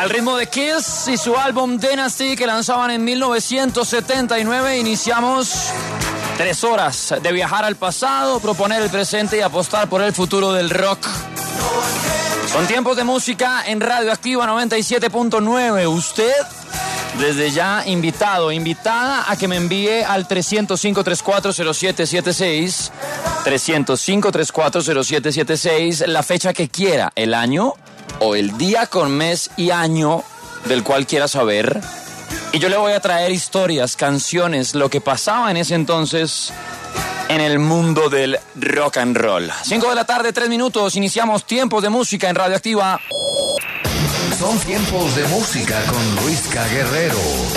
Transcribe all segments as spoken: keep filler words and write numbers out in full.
Al ritmo de Kiss y su álbum Dynasty, que lanzaban en mil novecientos setenta y nueve, iniciamos tres horas de viajar al pasado, proponer el presente y apostar por el futuro del rock. Son tiempos de música en Radioactiva noventa y siete punto nueve. Usted, desde ya invitado, invitada a que me envíe al tres cero cinco, tres cuatro cero siete siete seis, tres cero cinco, tres cuatro cero siete siete seis, la fecha que quiera, el año o el día con mes y año del cual quiera saber. Y yo le voy a traer historias, canciones, lo que pasaba en ese entonces en el mundo del rock and roll. cinco de la tarde, tres minutos, iniciamos Tiempos de Música en Radioactiva. Son Tiempos de Música con Luisca Guerrero.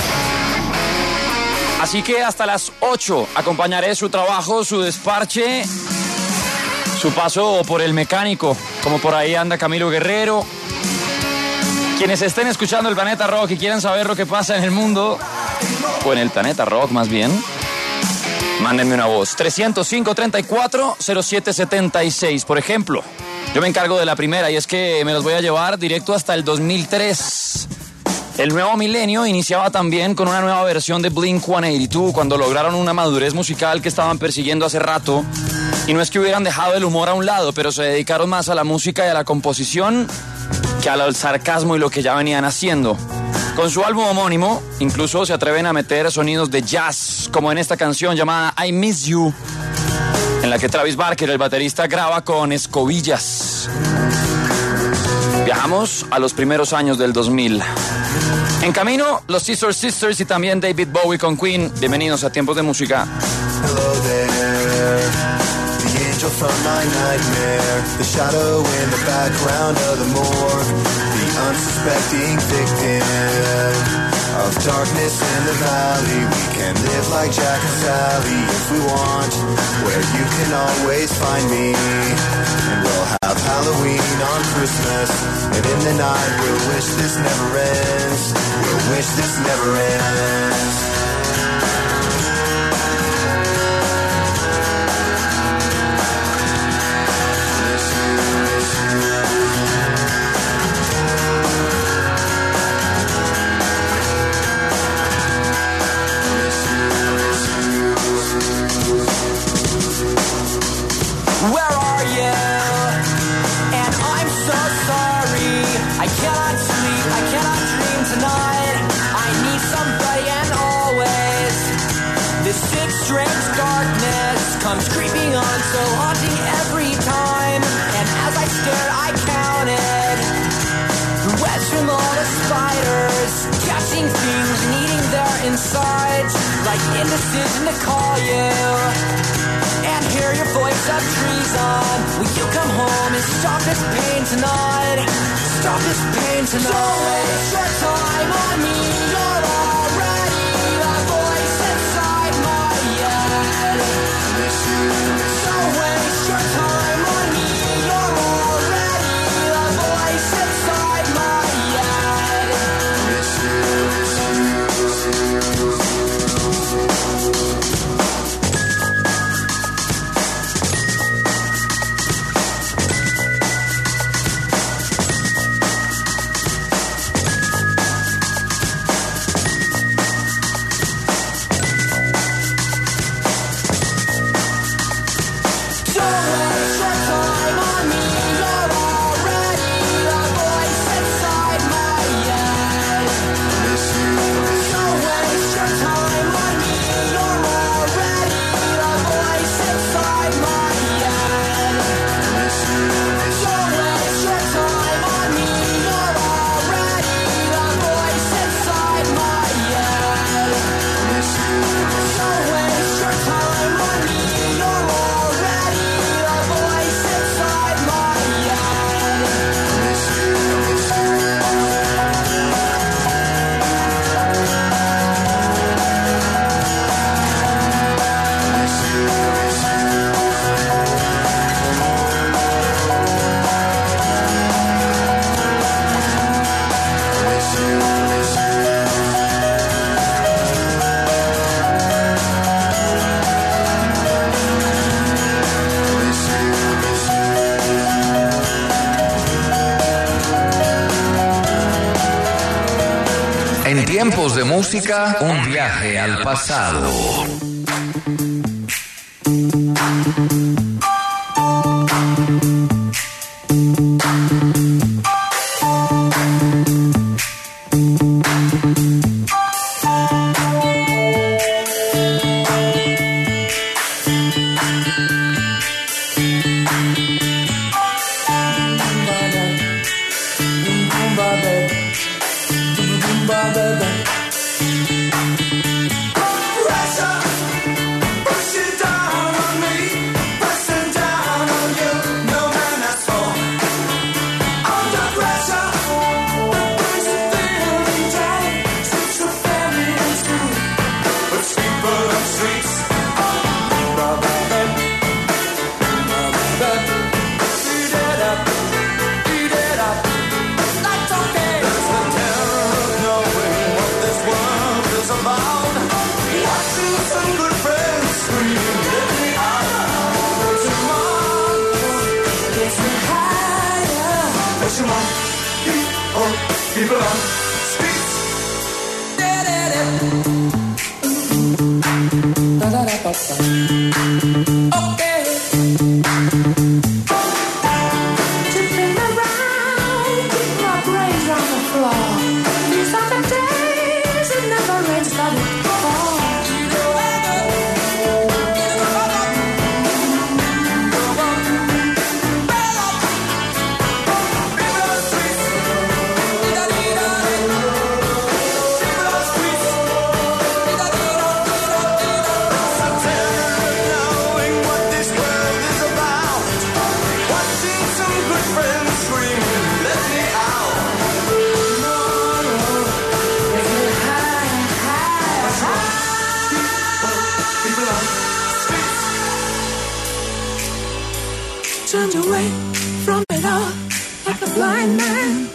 Así que hasta las ocho acompañaré su trabajo, su desparche, su paso por el mecánico, como por ahí anda Camilo Guerrero. Quienes estén escuchando el Planeta Rock y quieran saber lo que pasa en el mundo, o en el Planeta Rock más bien, mándenme una voz. tres cero cinco, treinta y cuatro, cero siete setenta y seis, por ejemplo. Yo me encargo de la primera y es que me los voy a llevar directo hasta el dos mil tres. El nuevo milenio iniciaba también con una nueva versión de Blink ciento ochenta y dos, cuando lograron una madurez musical que estaban persiguiendo hace rato. Y no es que hubieran dejado el humor a un lado, pero se dedicaron más a la música y a la composición que al sarcasmo y lo que ya venían haciendo. Con su álbum homónimo, incluso se atreven a meter sonidos de jazz, como en esta canción llamada I Miss You, en la que Travis Barker, el baterista, graba con escobillas. Viajamos a los primeros años del dos mil. En camino, los Scissor Sisters y también David Bowie con Queen. Bienvenidos a Tiempos de Música. Hello there, the angel from my nightmare, the shadow in the background of the morgue, the unsuspecting victim of darkness in the valley. We can live like Jack and Sally if we want, where you can always find me. And we'll have Halloween on Christmas, and in the night we'll wish this never ends. We'll wish this never ends. Where are you? And I'm so sorry. I cannot sleep, I cannot dream tonight. I need somebody and always. This sick, strange darkness comes creeping on, so haunting every time. And as I stared, I counted the webs from all the spiders, catching things and eating their insides, like indecision to call you and hear your voice of treason. Will you come home and stop this pain tonight? Stop this pain tonight. Don't waste your time on me. You're already the voice inside my head. Don't waste your time on me. You're already the voice inside my head. Tiempos de música, un viaje al pasado. Turned away from it all like a blind man.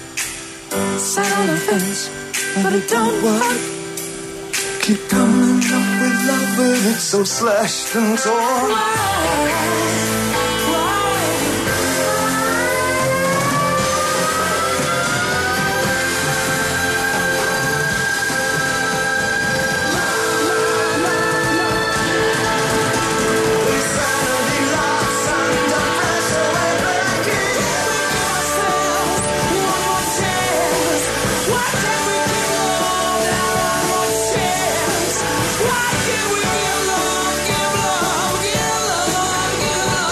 Sat on the fence, but it don't work. Keep coming up with love, but it's so slashed and torn. Why? Why can't we give love, give love, give love, give love?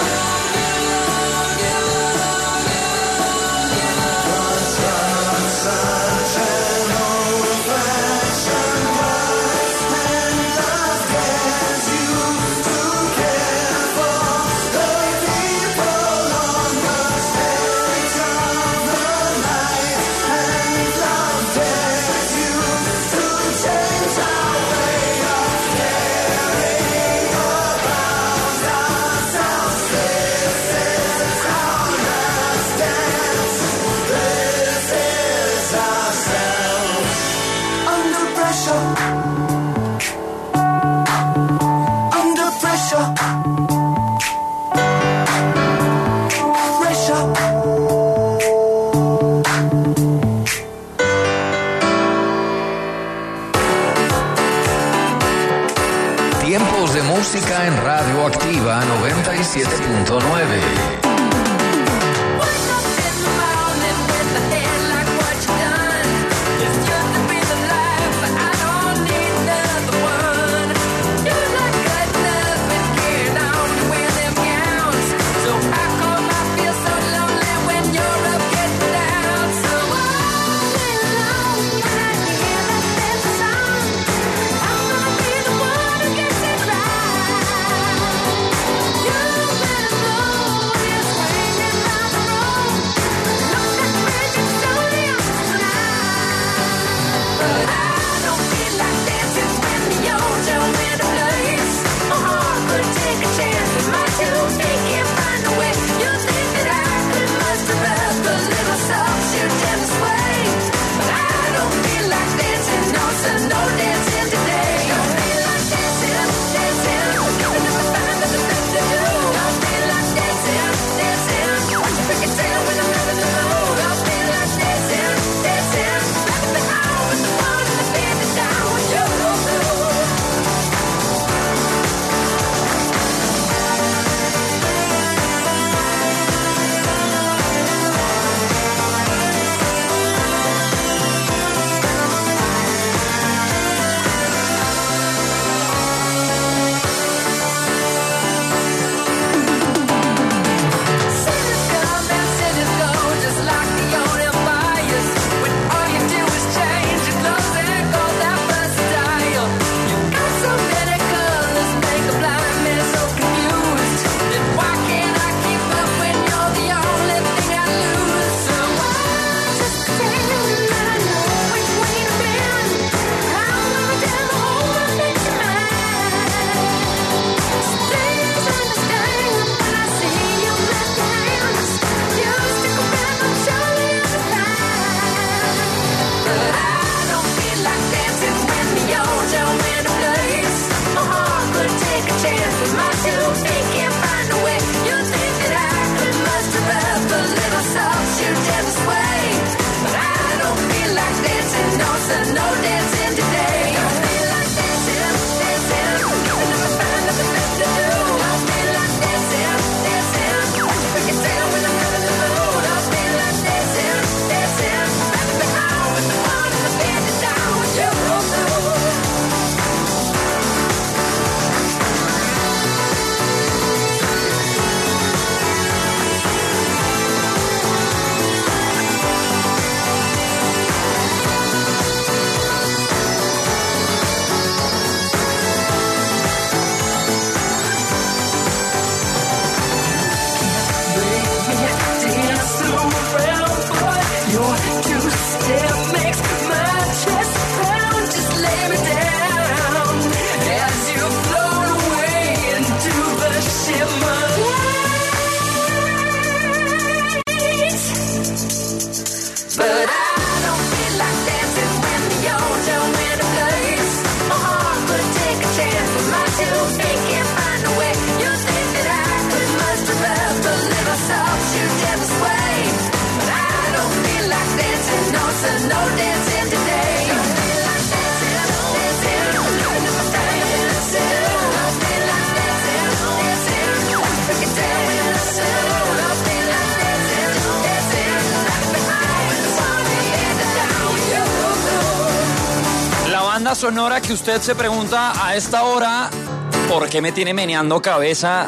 sonora que usted se pregunta a esta hora, ¿por qué me tiene meneando cabeza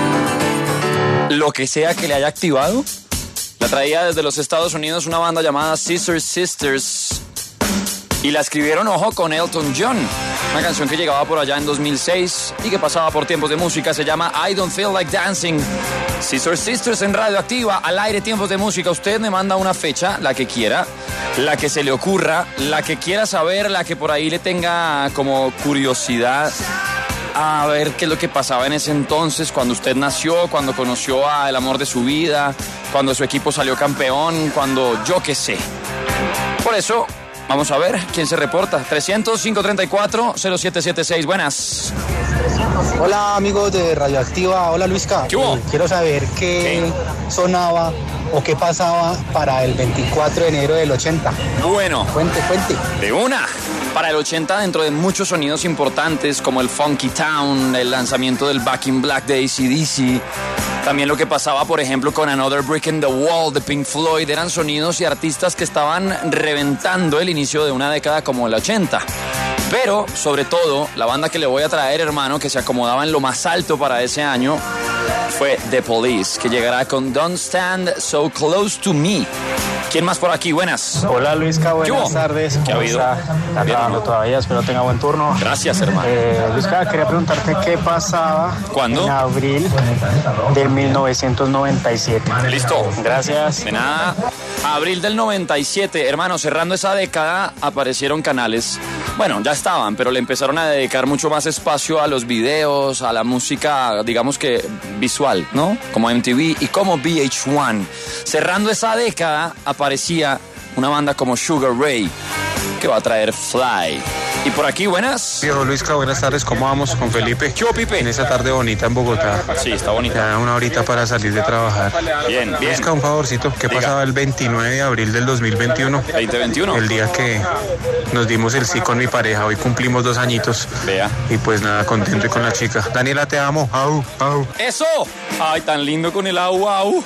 lo que sea que le haya activado? La traía desde los Estados Unidos una banda llamada Scissor Sisters y la escribieron, ojo, con Elton John. Una canción que llegaba por allá en dos mil seis y que pasaba por tiempos de música. Se llama I Don't Feel Like Dancing. Scissor Sisters en Radioactiva, al aire, tiempos de música. Usted me manda una fecha, la que quiera, la que se le ocurra, la que quiera saber, la que por ahí le tenga como curiosidad a ver qué es lo que pasaba en ese entonces, cuando usted nació, cuando conoció al amor de su vida, cuando su equipo salió campeón, cuando yo qué sé. Por eso, vamos a ver quién se reporta. trescientos, cinco treinta y cuatro, cero siete siete seis. Buenas. Hola amigos de Radioactiva, hola Luisca. ¿Qué hubo? Eh, quiero saber qué ¿Qué? sonaba o qué pasaba para el veinticuatro de enero del ochenta. Bueno, Cuente, cuente. de una. Para el ochenta, dentro de muchos sonidos importantes como el Funky Town, el lanzamiento del Back in Black de A C D C, también lo que pasaba, por ejemplo, con Another Brick in the Wall de Pink Floyd, eran sonidos y artistas que estaban reventando el inicio de una década como el ochenta. Pero, sobre todo, la banda que le voy a traer, hermano, que se acomodaba en lo más alto para ese año, fue The Police, que llegará con Don't Stand So Close to Me. ¿Quién más por aquí? Buenas. Hola Luisca, buenas tardes. ¿Qué ha habido? Está trabajando todavía, espero tenga buen turno. Gracias, hermano. Eh, Luisca, quería preguntarte qué pasaba ¿Cuándo? en abril del mil novecientos noventa y siete. Listo. Gracias. De nada. Abril del noventa y siete, hermano, cerrando esa década, aparecieron canales. Bueno, ya estaban, pero le empezaron a dedicar mucho más espacio a los videos, a la música, digamos que visual, ¿no? Como M T V y como V H uno. Cerrando esa década, aparecía una banda como Sugar Ray, que va a traer Fly. Y por aquí, buenas. Viejo Luisca, buenas tardes, ¿cómo vamos con Felipe? ¿Qué hubo, Pipe? En esa tarde bonita en Bogotá. Sí, está bonita. Ya una horita para salir de trabajar. Bien, bien. Luisca, un favorcito, ¿qué Diga. pasaba el veintinueve de abril del dos mil veintiuno? veinte veintiuno. El día que nos dimos el sí con mi pareja, hoy cumplimos dos añitos. Vea. Y pues nada, contento y con la chica. Daniela, te amo. Au, au. ¡Eso! ¡Ay, tan lindo con el agua! Au.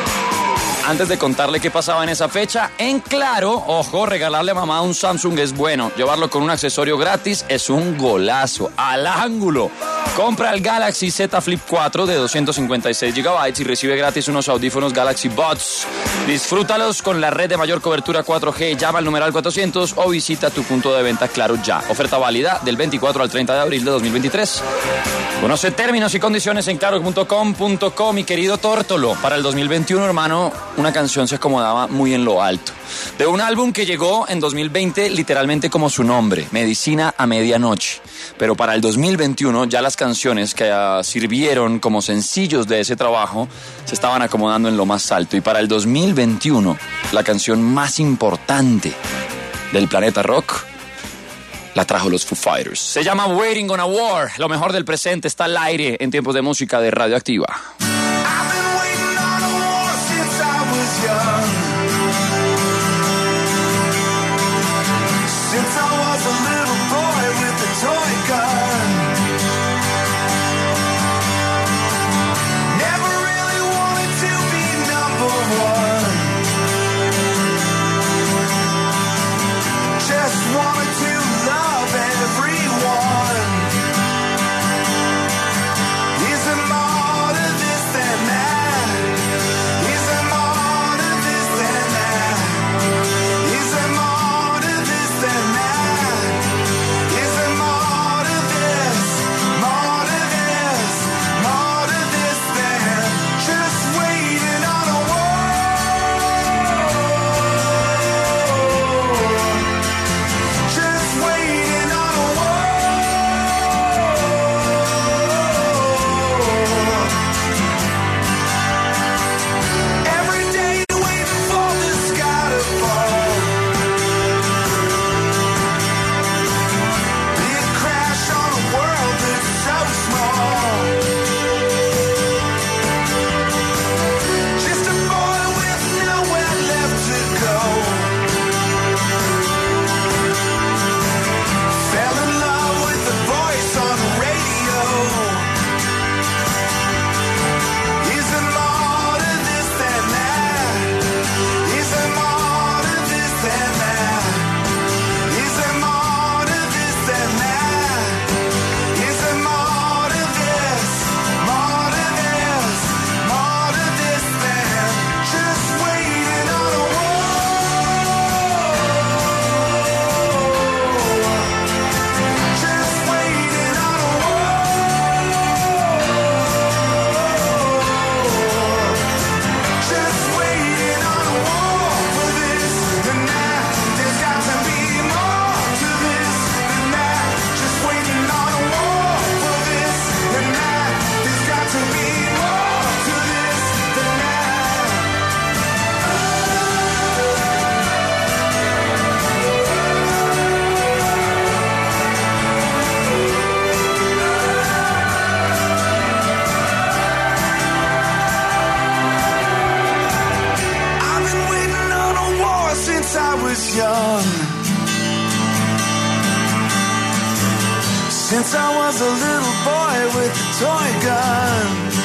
Antes de contarle qué pasaba en esa fecha, en Claro, ojo, regalarle a mamá un Samsung es bueno. Llevarlo con un accesorio gratis es un golazo. ¡Al ángulo! Compra el Galaxy Z Flip cuatro de doscientos cincuenta y seis gigabytes y recibe gratis unos audífonos Galaxy Buds. Disfrútalos con la red de mayor cobertura cuatro G. Llama al numeral cuatrocientos o visita tu punto de venta Claro ya. Oferta válida del veinticuatro al treinta de abril de dos mil veintitrés. Conoce términos y condiciones en claro punto com punto co, mi querido Tórtolo. Para el dos mil veintiuno, hermano, una canción se acomodaba muy en lo alto. De un álbum que llegó en dos mil veinte literalmente como su nombre, Medicina a Medianoche. Pero para el dos mil veintiuno ya las canciones que uh, sirvieron como sencillos de ese trabajo se estaban acomodando en lo más alto. Y para el dos mil veintiuno, la canción más importante del planeta rock la trajo los Foo Fighters. Se llama Waiting on a War. Lo mejor del presente está al aire en tiempos de música de Radioactiva. Is there more to this was young. Since I was a little boy with a toy gun.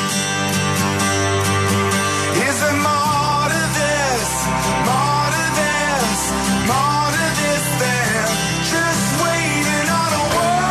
Is there more to this? More to this? More to this than just waiting on a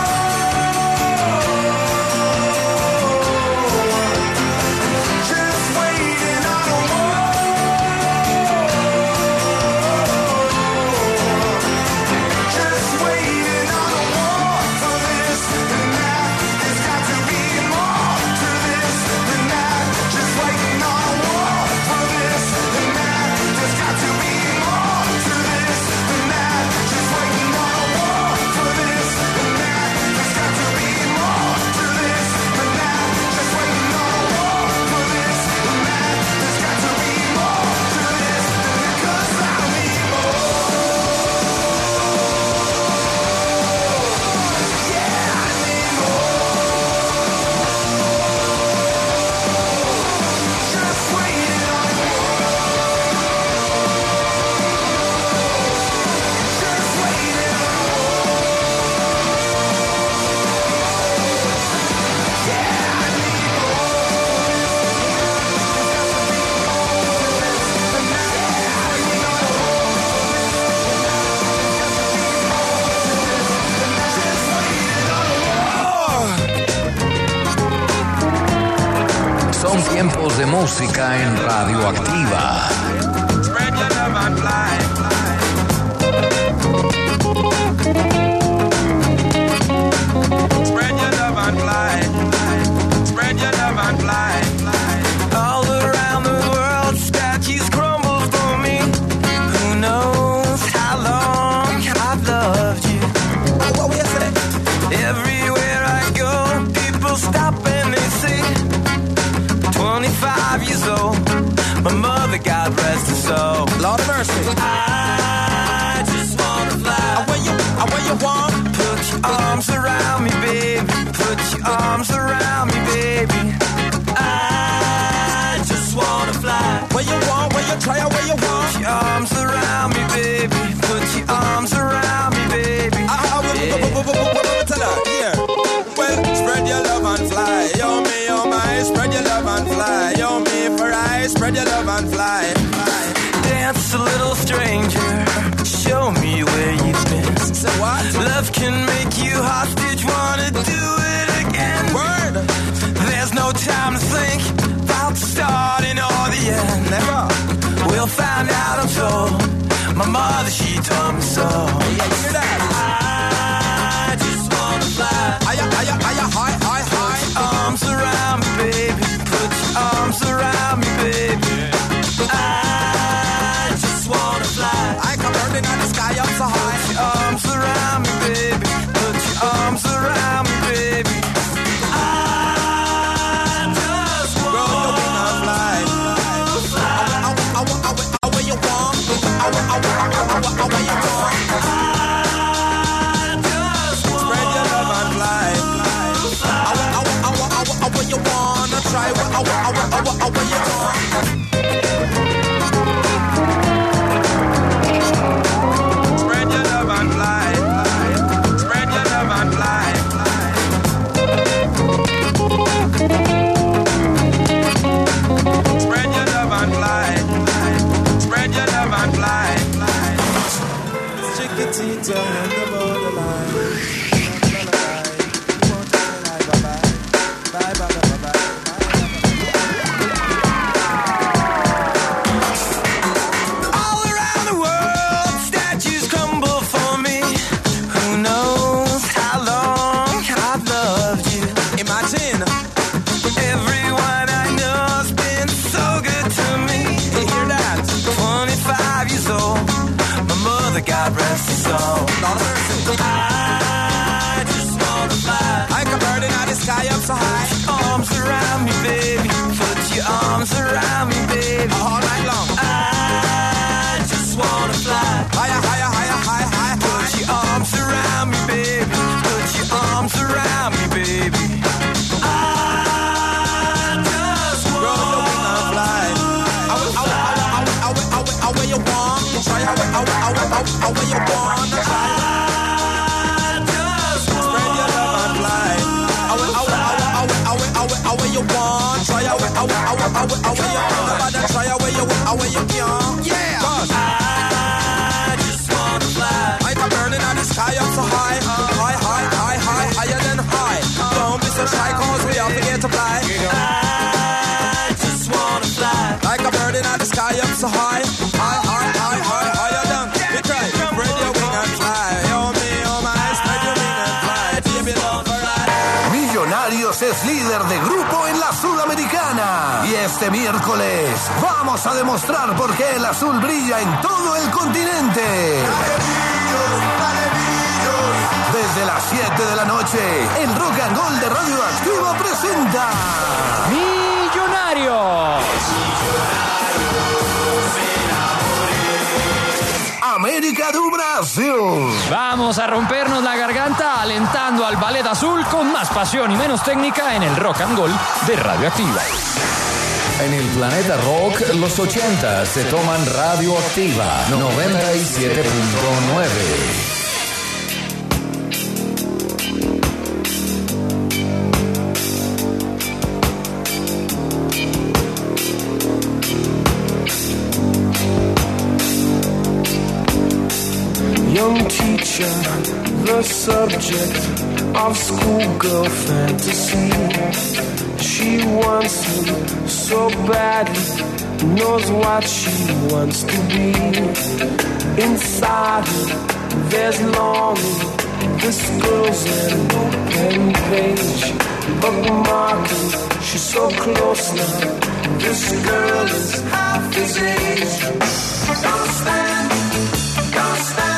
Tiempos de música en Radioactiva. Spread your love and fly. Spread your love and fly. Spread your love and fly. All around the world, statues crumble for me. Who knows how long I've loved you? Everywhere I go, people stop and they say, twenty-five years old, my mother, God rest her soul. Lord of mercy. I just wanna fly. I wear you, I wear you want. Put your arms around me, baby. Put your arms around me, baby. I just wanna fly. Where you want, where you try, where you want. Put your arms around me, baby. Put your arms around me, baby. Ah, what tell her? Here. Well, spread your love and fly. Yo, me, oh my, spread your love and fly. Yo, me for I, spread your love and fly. fly. Dance a little stranger. Show me where you've been. Say what? Love can make you hostage. Wanna do it again? Word. There's no time to think about the starting or the end. Never. We'll find out, I'm told. My mother, she told me so. Yeah, you hear that? I just wanna fly. Higher, higher, higher, high, high, high. Arms around me, baby. Put your arms around me, baby. I just wanna fly. I come burning on the sky up so high. Put your arms around me, baby. Put your arms around me, baby. I just wanna fly. fly. I, I, I, I, I, I, where you want. I, I, I, I, I, I, where you want. I just wanna Spread your love and fly. fly. I, I, I, I, I, I, where you wanna try. I, I, I, I, I, I, where you want. Spread your love and fly. Spread your love and fly. Spread your love and fly. Spread your love and fly. Chiquitita on the borderline. Bye bye bye bye bye. all around the world, statues crumble for me. Who knows how long I've loved you? Imagine. Everyone I know's been so good to me. You hear that? twenty-five years old, my mother, God rest her soul. Lord of mercy. I just wanna fly. I come burning out the sky up so high. Arms around me, baby. Put your arms around me, baby. All night long. I just wanna fly. Higher, higher, higher, high, high, Put high. your arms around me, baby. Put your arms around me, baby. I just Grow your wanna wing and fly. I will, I will, I will, I will, I will, I will, I will you want. Try, I will, I will, I will, I will, I, I, I, I, I, I, you done. You try, spread your wing and fly. Oh me, oh my, spread your wing and fly. Baby, love for life. Millonarios es líder de grupo en la Sudamericana. Y este miércoles vamos a demostrar por qué el azul brilla en todo el continente. Desde las siete de la noche, el Rock and Roll de Radioactiva presenta Millonarios. América do Brasil. Vamos a rompernos la garganta alentando al ballet azul con más pasión y menos técnica en el Rock and Roll de Radioactiva. En el planeta rock, los ochenta se toman Radioactiva noventa y siete punto nueve. Young teacher, the subject of schoolgirl fantasy. She wants him so badly, knows what she wants to be. Inside her, there's longing. This girl's an open page, bookmarking. She's so close now. This girl is half his age. Don't stand, don't stand.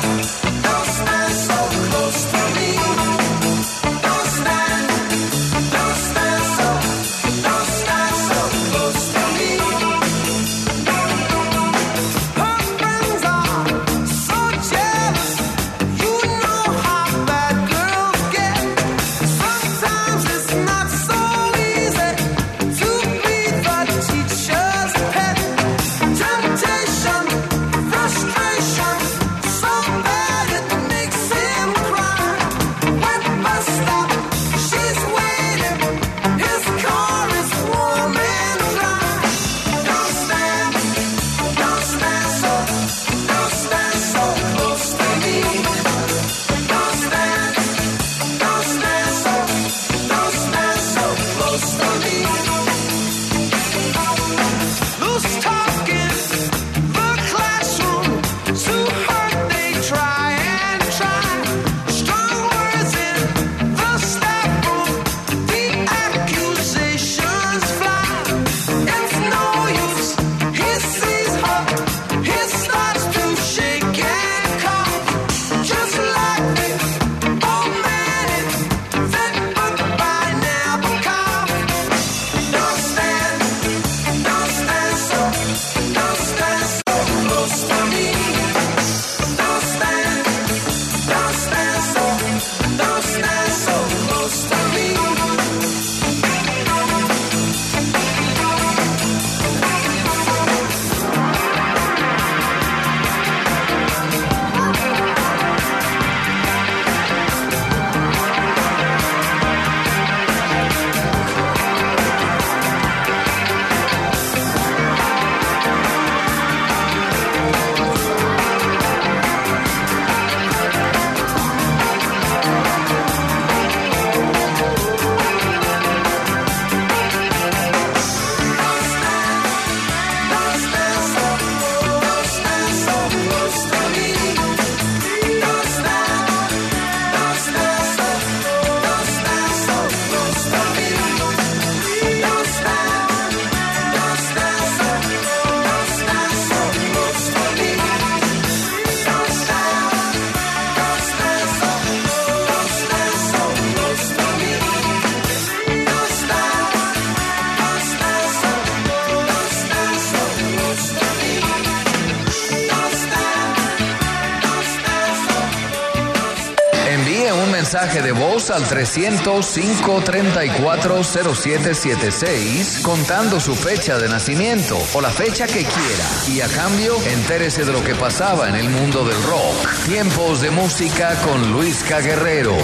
Mensaje de voz al trescientos cinco, treinta y cuatro, cero siete setenta y seis contando su fecha de nacimiento o la fecha que quiera y a cambio entérese de lo que pasaba en el mundo del rock. Tiempos de música con Luisca Guerrero.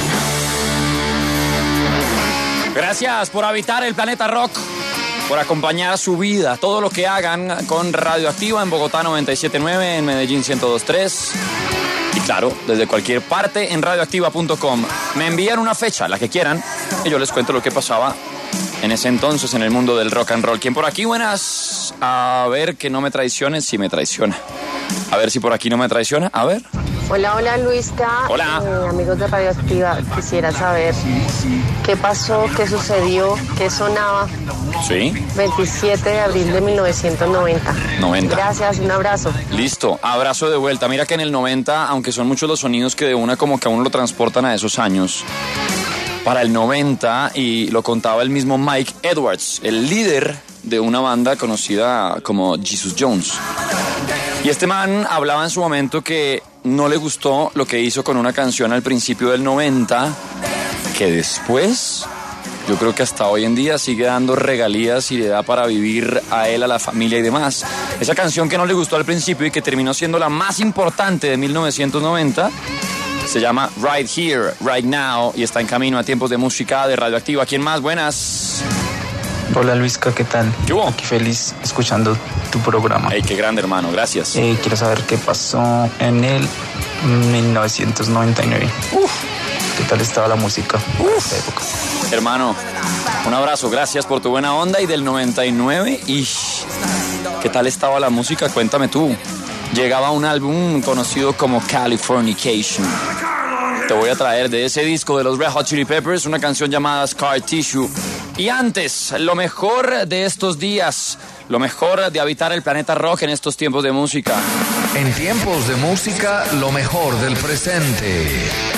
Gracias por habitar el planeta rock, por acompañar su vida, todo lo que hagan con Radioactiva en Bogotá noventa y siete punto nueve, en Medellín ciento dos punto tres. Y claro, desde cualquier parte en radioactiva punto com. Me envían una fecha, la que quieran, y yo les cuento lo que pasaba en ese entonces en el mundo del rock and roll. ¿Quién por aquí? Buenas. A ver, que no me traiciones, si me traiciona. A ver si por aquí no me traiciona. A ver. Hola, hola Luisca. Hola. Eh, amigos de Radioactiva, quisiera saber qué pasó, qué sucedió, qué sonaba. Sí. veintisiete de abril de mil novecientos noventa. noventa. Gracias, un abrazo. Listo, abrazo de vuelta. Mira que en el noventa, aunque son muchos los sonidos que de una como que a uno lo transportan a esos años. Para el noventa, y lo contaba el mismo Mike Edwards, el líder de una banda conocida como Jesus Jones. Y este man hablaba en su momento que no le gustó lo que hizo con una canción al principio del noventa, que después, yo creo que hasta hoy en día sigue dando regalías y le da para vivir a él, a la familia y demás. Esa canción que no le gustó al principio y que terminó siendo la más importante de mil novecientos noventa, se llama Right Here, Right Now, y está en camino a Tiempos de Música de Radioactiva. ¿Quién más? Buenas. Hola Luisca, ¿qué tal? ¿Qué hubo? Aquí feliz escuchando tu programa. Hey, qué grande, hermano, gracias. Eh, quiero saber qué pasó en el mil novecientos noventa y nueve. Uf. ¿Qué tal estaba la música en esta época? Hermano, un abrazo, gracias por tu buena onda. Y del noventa y nueve, ish, ¿qué tal estaba la música? Cuéntame tú. Llegaba un álbum conocido como Californication. Te voy a traer de ese disco de los Red Hot Chili Peppers una canción llamada Scar Tissue. Y antes, lo mejor de estos días, lo mejor de habitar el planeta rock en estos tiempos de música. En tiempos de música, lo mejor del presente.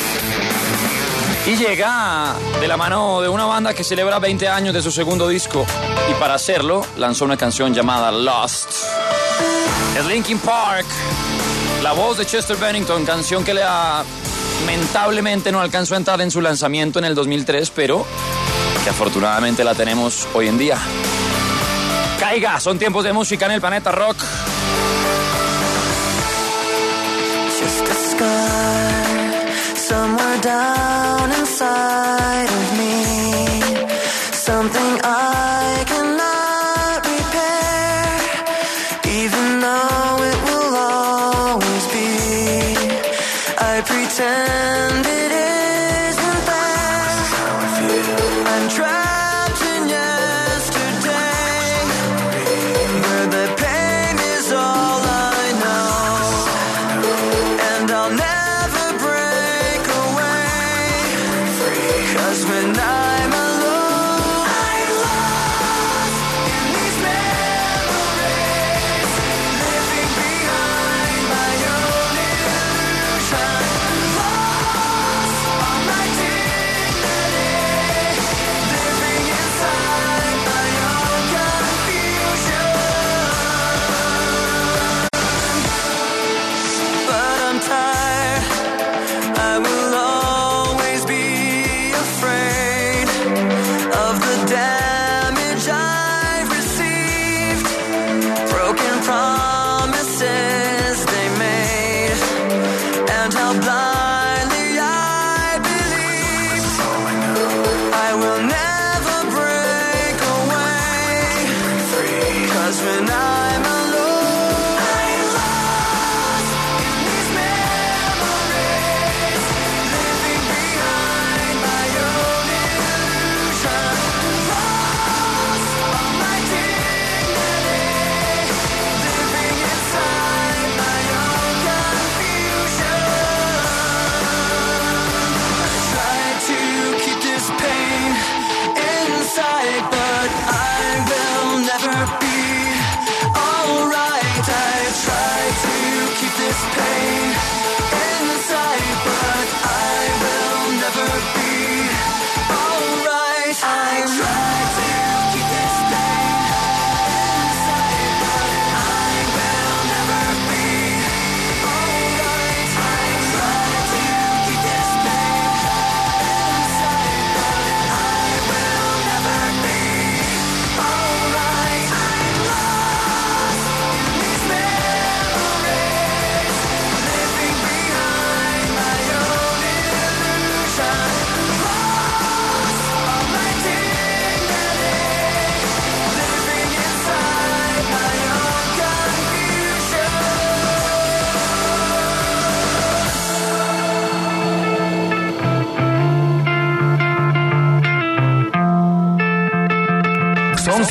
Y llega de la mano de una banda que celebra veinte años de su segundo disco. Y para hacerlo, lanzó una canción llamada Lost. Es Linkin Park, la voz de Chester Bennington, canción que lamentablemente no alcanzó a entrar en su lanzamiento en el dos mil tres, pero que afortunadamente la tenemos hoy en día. Caiga, son tiempos de música en el planeta rock. Just a scar somewhere down inside of me, something I cannot repair, even though it will always be. I pretend it isn't there. I'm trapped in yesterday, where the pain is all I know, and I'll never break away, 'cause when I'm alone, I'm lost in these memories, living behind my own illusion, lost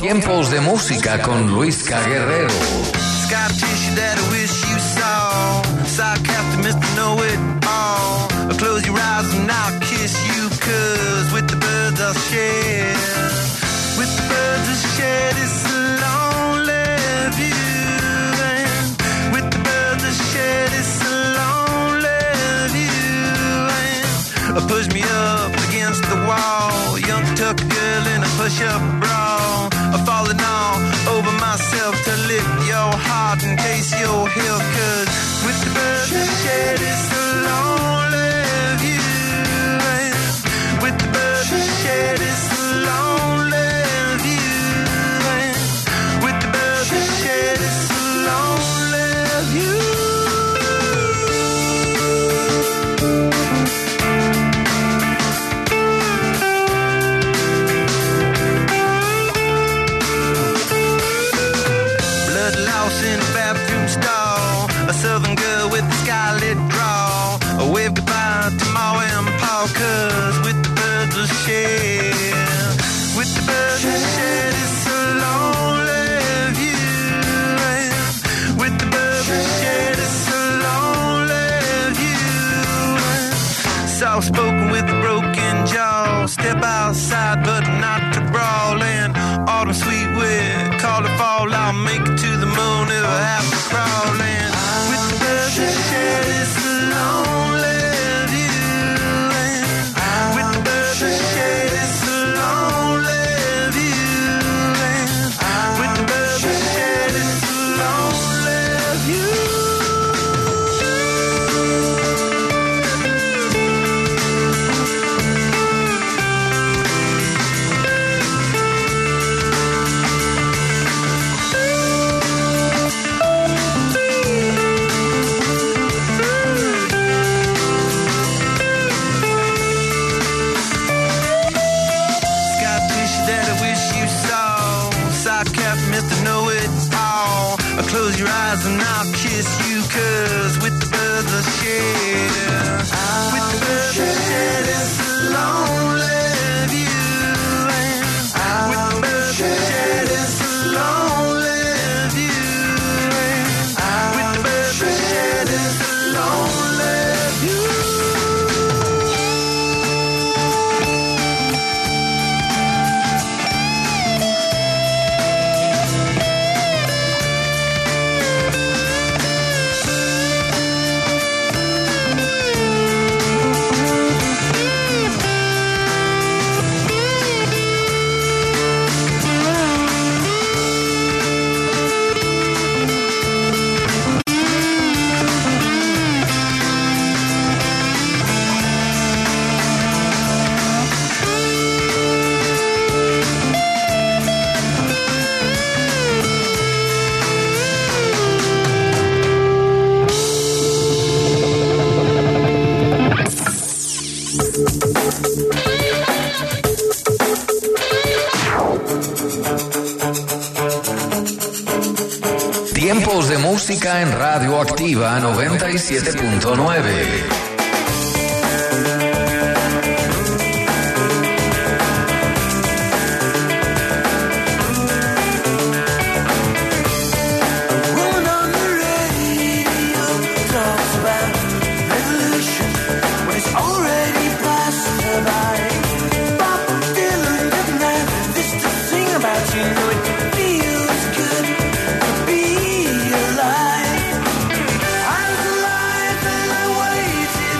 Tiempos de música con Luis K. Guerrero. Scar tissue that I wish you saw. Sarcastic Mister Know-It-All. Close your eyes and I'll kiss you, cause with the birds I'll share. With the birds I'll share this lonely view. And with the birds I'll share this lonely view. And push me up against the wall. Young tuck girl in a push-up bra. I'm falling all over myself to lick your heart and taste your heel, cause with the birds I share this lonely view. And with the birds I share this lonely view. And with the birds I share this lonely view. In a bathroom stall, a southern girl with a scarlet draw. A wave goodbye to Ma and Pa, cause with the birds we'll share. With the birds we'll share this lonely view. With the birds we'll share this lonely view. Soft spoken with a broken jaw. Step outside but not to brawl. And autumn sweet with call it fall. I'll make it to the moon if I have to crawl in. With the birds that share this lonely view. And with the birds that share this lonely view. And with the birds that share this lonely view. Mister Know-It-All. Close your eyes and I'll kiss you, cause with the birds I share. With the birds I share this lonely view. And with the birds I share this lonely view. And with the birds I share this lonely view. Tiempos de música en Radio Activa noventa y siete punto nueve. I was alive and I waited.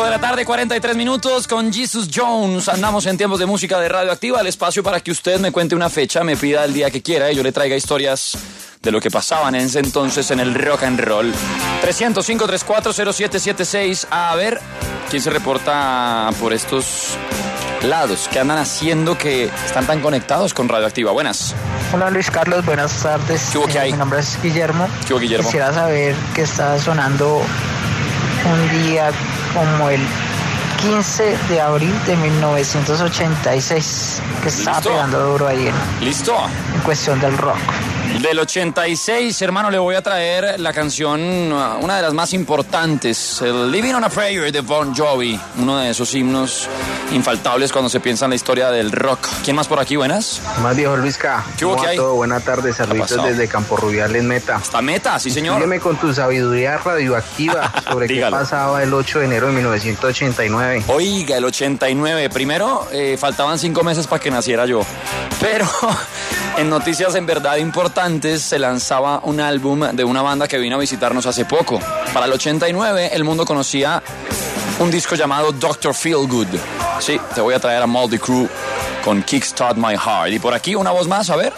de la tarde, cuarenta y tres minutos con Jesus Jones. Andamos en tiempos de música de Radioactiva, el espacio para que usted me cuente una fecha, me pida el día que quiera y yo le traiga historias de lo que pasaban en ese entonces en el rock and roll. trescientos cinco, treinta y cuatro, cero siete siete seis. A ver, ¿quién se reporta por estos lados? ¿Qué andan haciendo que están tan conectados con Radioactiva? Buenas. Hola Luis Carlos, buenas tardes. ¿Qué hubo, qué hay? Mi nombre es Guillermo. ¿Qué hubo, Guillermo? Quisiera saber qué está sonando un día como el quince de abril de mil novecientos ochenta y seis, que estaba ¿Listo? pegando duro ahí en, ¿Listo? en cuestión del rock. Del ochenta y seis, hermano, le voy a traer la canción, una de las más importantes, el Living on a Prayer de Bon Jovi, uno de esos himnos infaltables cuando se piensa en la historia del rock. ¿Quién más por aquí? Buenas. Más viejo Luisca. ¿Qué hubo, ¿Cómo qué va hay? todo? Buena tarde, saluditos desde Campo Rubiales, Meta. ¿Está Meta? Sí, señor. Sígueme con tu sabiduría radioactiva sobre qué pasaba el ocho de enero de mil novecientos ochenta y nueve. Oiga, el ochenta y nueve. Primero, eh, faltaban cinco meses para que naciera yo. Pero en noticias en verdad importantes se lanzaba un álbum de una banda que vino a visitarnos hace poco. Para el ochenta y nueve el mundo conocía un disco llamado doctor Feelgood. Sí, te voy a traer a Motley Crue con Kickstart My Heart. Y por aquí una voz más, a ver.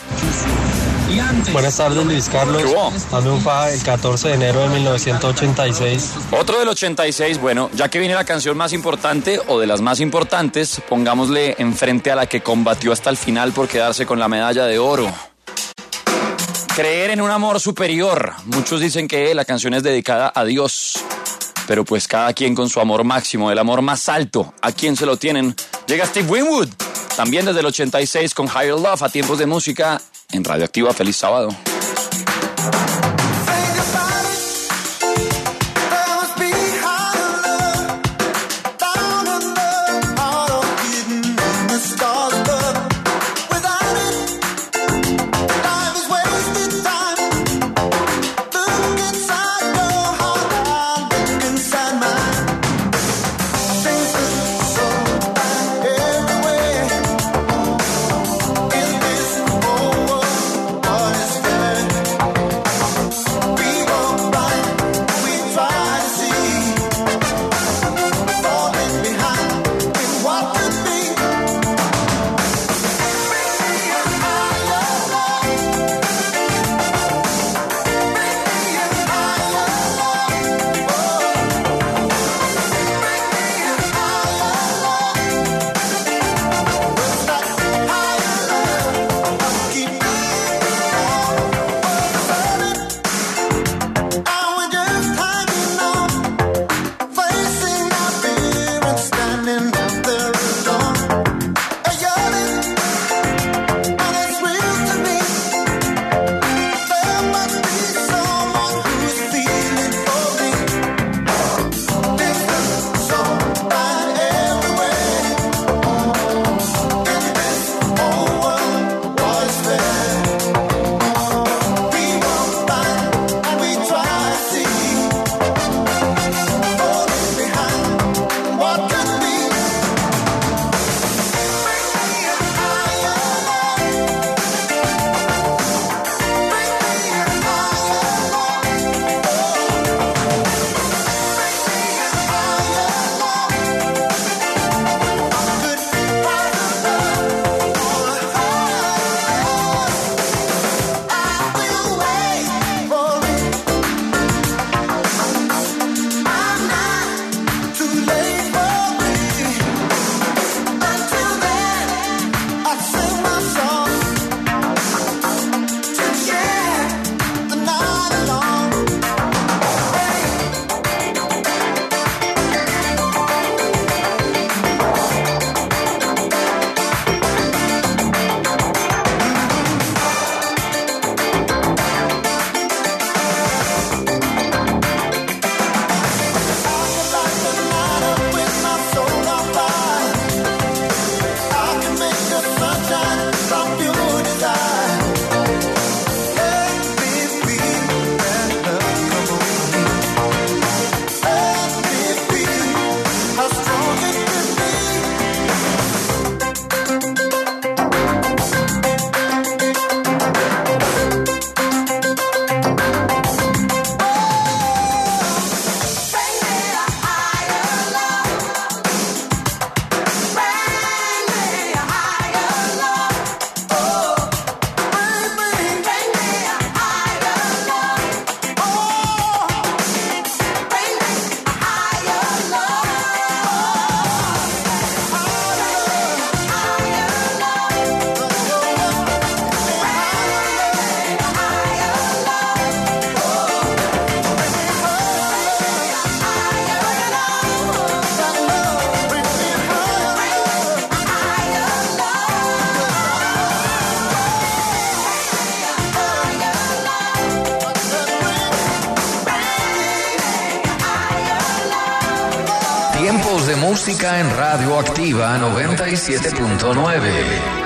Buenas tardes, Luis Carlos. Dame un fa el catorce de enero de mil novecientos ochenta y seis. Otro del ochenta y seis, bueno, ya que viene la canción más importante o de las más importantes, pongámosle enfrente a la que combatió hasta el final por quedarse con la medalla de oro. Creer en un amor superior. Muchos dicen que la canción es dedicada a Dios, pero pues cada quien con su amor máximo, el amor más alto. ¿A quién se lo tienen? Llega Steve Winwood, también desde el ochenta y seis con Higher Love, a tiempos de música en Radioactiva. Feliz sábado. Everywhere in this whole world, what is there? de música en Radio Activa noventa y siete punto nueve.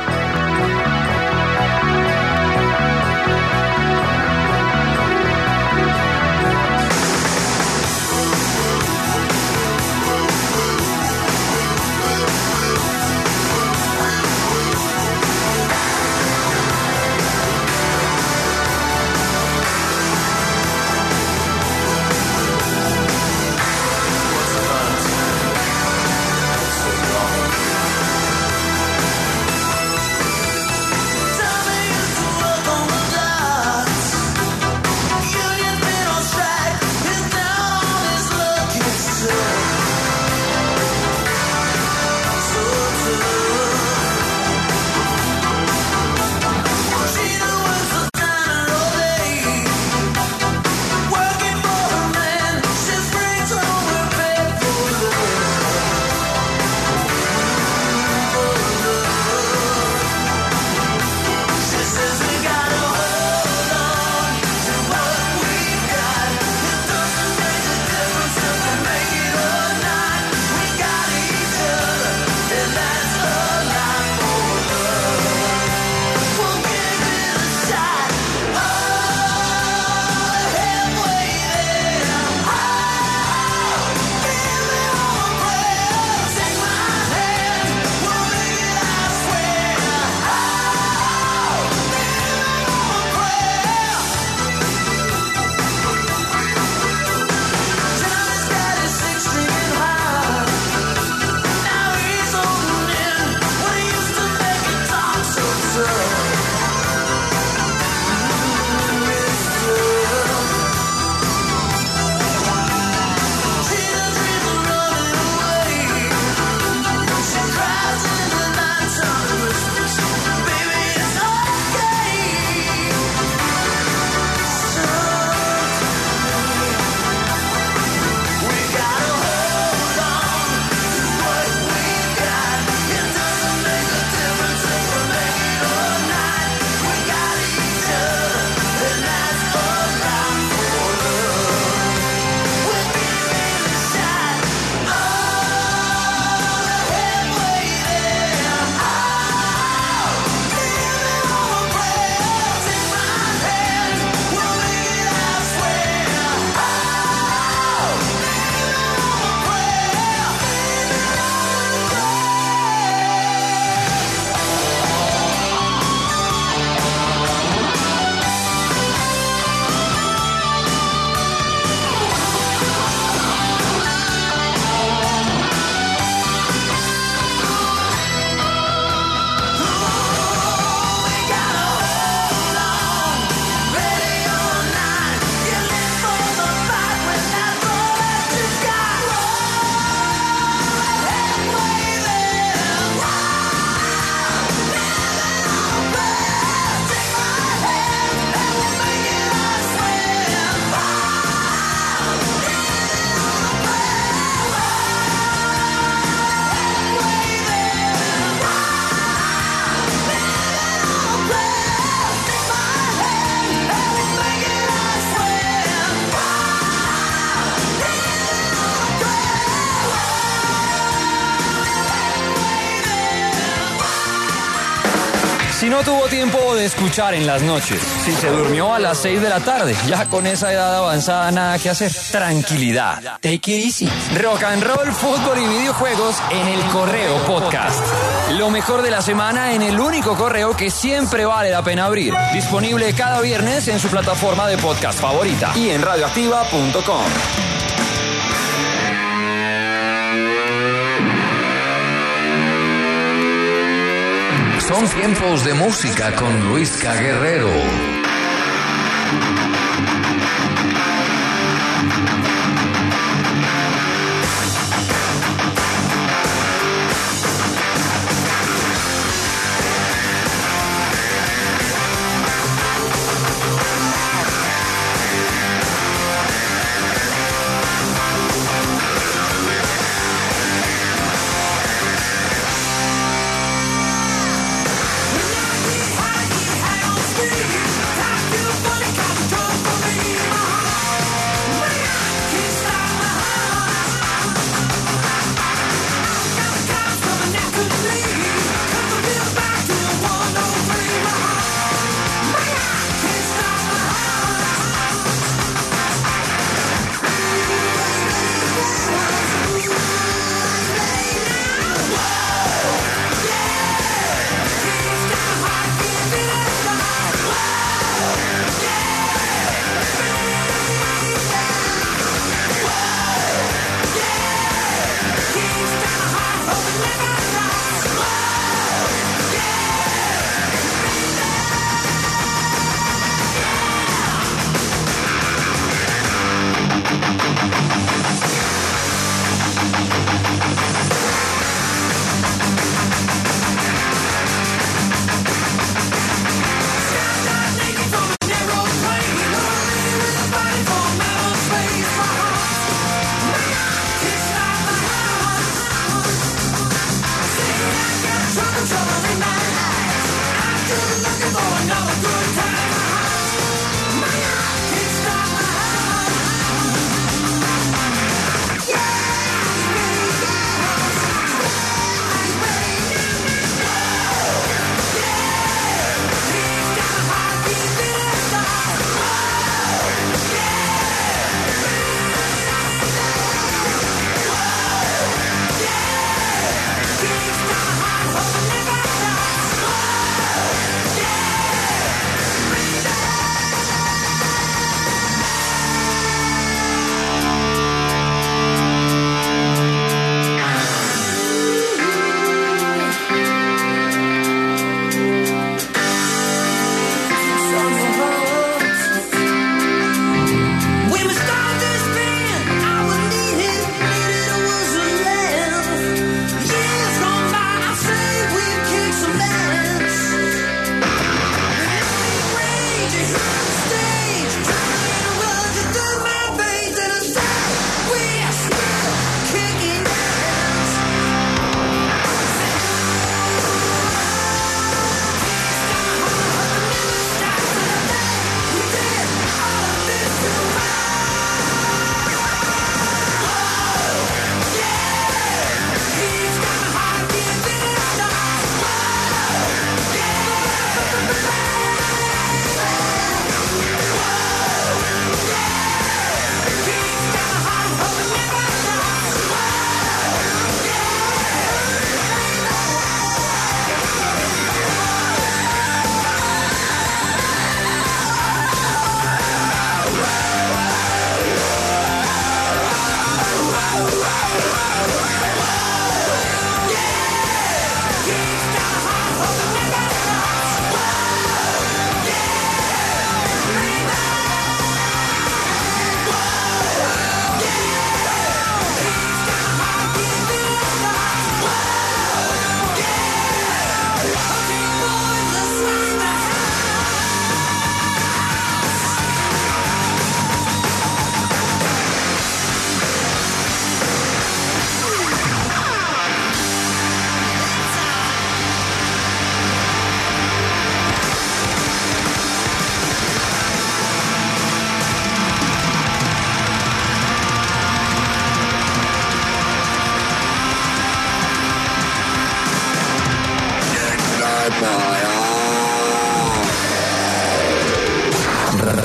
Si no tuvo tiempo de escuchar en las noches, si se durmió a las seis de la tarde, ya con esa edad avanzada nada que hacer. Tranquilidad. Take it easy. Rock and roll, fútbol y videojuegos en el Correo Podcast. Lo mejor de la semana en el único correo que siempre vale la pena abrir. Disponible cada viernes en su plataforma de podcast favorita y en radioactiva punto com. Son tiempos de música con Luisca Guerrero.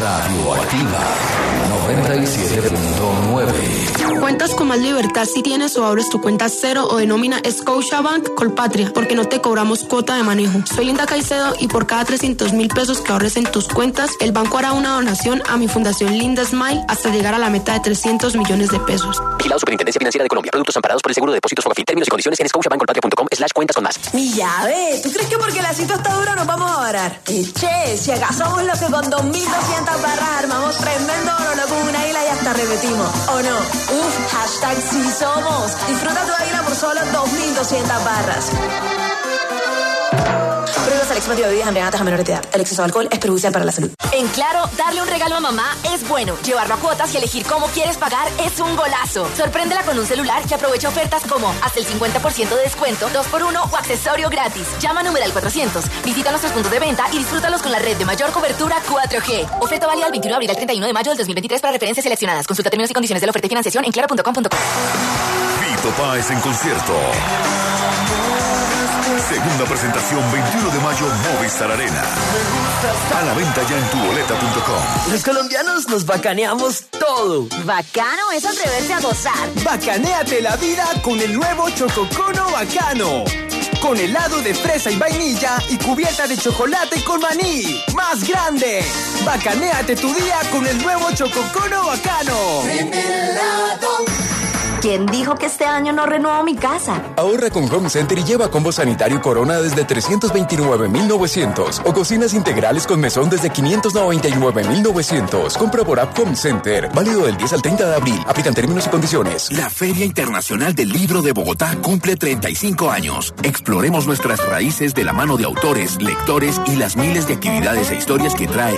Radioactiva noventa y siete punto nueve. Cuentas con más libertad si tienes o abres tu cuenta cero o de nómina Scotiabank Colpatria, porque no te cobramos cuota de manejo. Soy Linda Caicedo y por cada trescientos mil pesos que ahorres en tus cuentas, el banco hará una donación a mi fundación Linda Smile hasta llegar a la meta de trescientos millones de pesos. Vigilado Superintendencia Financiera de Colombia. Productos amparados por el Seguro de Depósitos Fogafín. Términos y condiciones en scotiabankcolpatria punto com slash cuentas con más. Mi llave, ¿tú crees que porque la cita está dura nos vamos a varar? Che, si acaso somos los que con dos mil doscientas barras armamos tremendo oro con una isla y hasta repetimos, ¿o no? Uf, hashtag sí somos. Disfruta tu águila por solo dos mil doscientas barras. Prohíbas el expendio de bebidas embriagantes a menores de edad. El exceso de alcohol es perjudicial para la salud. En Claro, darle un regalo a mamá es bueno. Llevarlo a cuotas y elegir cómo quieres pagar es un golazo. Sorpréndela con un celular que aprovecha ofertas como hasta el cincuenta por ciento de descuento, dos por uno o accesorio gratis. Llama a numeral cuatrocientos, visita nuestros puntos de venta y disfrútalos con la red de mayor cobertura cuatro G. Oferta válida del veintiuno de abril al treinta y uno de mayo del dos mil veintitrés para referencias seleccionadas. Consulta términos y condiciones de la oferta y financiación en claro punto com punto co. Fito Páez en concierto. Segunda presentación veintiuno de mayo, Movistar Arena. A la venta ya en tu boleta punto com. Los colombianos nos bacaneamos todo. Bacano es atreverse a gozar. Bacanéate la vida con el nuevo Chococono Bacano. Con helado de fresa y vainilla y cubierta de chocolate con maní. ¡Más grande! Bacanéate tu día con el nuevo Chococono Bacano. En helado. ¿Quién dijo que este año no renuevo mi casa? Ahorra con Home Center y lleva combo sanitario Corona desde trescientos veintinueve mil novecientos o cocinas integrales con mesón desde quinientos noventa y nueve mil novecientos. Compra por app Home Center. Válido del diez al treinta de abril. Aplican términos y condiciones. La Feria Internacional del Libro de Bogotá cumple treinta y cinco años. Exploremos nuestras raíces de la mano de autores, lectores y las miles de actividades e historias que trae